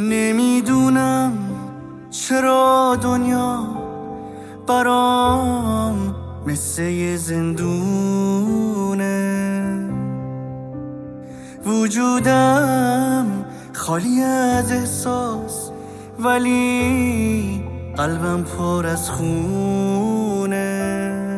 نمیدونم چرا دنیا برام مثل یه زندونه، وجودم خالی از احساس ولی قلبم پر از خونه.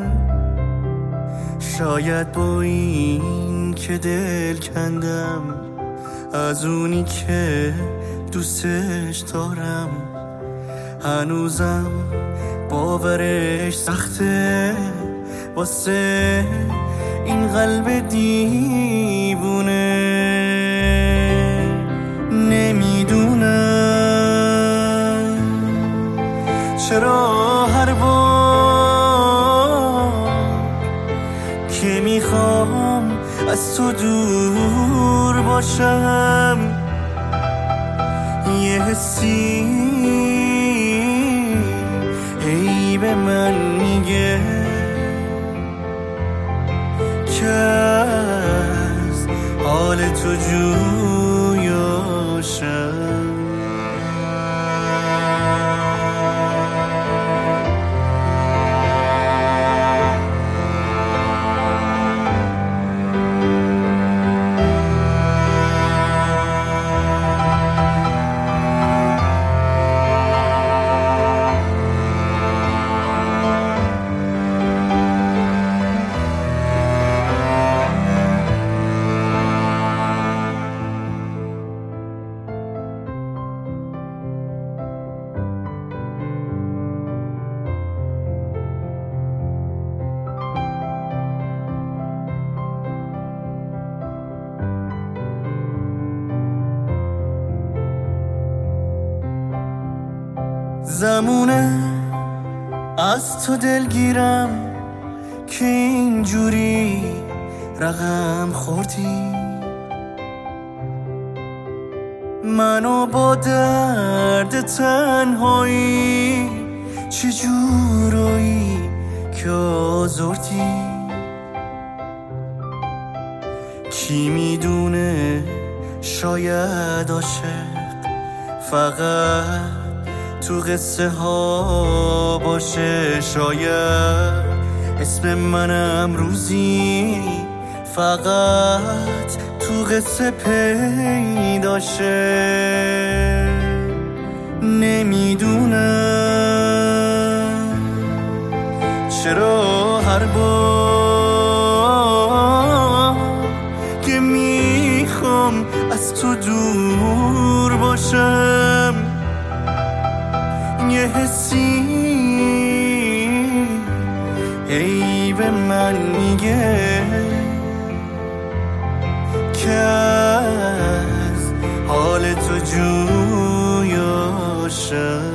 شاید با این که دل کندم از اونی که دوستش دارم، هنوزم باورش سخته واسه این قلب دیوونه. نمیدونم چرا هر بار که میخوام از تو دور باشم یه حسی هی به من میگه که از حال تو جویاشم. زمونه از تو دلگیرم که اینجوری رقم خوردی، منو با درد تنهایی چجورایی که آزردی. کی میدونه شاید عاشق فقط تو قصه ها باشه، شاید اسم منم روزی فقط تو قصه پیدا شه. نمیدونم چرا هر بار که میخوام از تو دور باشم یه حسی هی به من میگه که از حال تو جویاشم.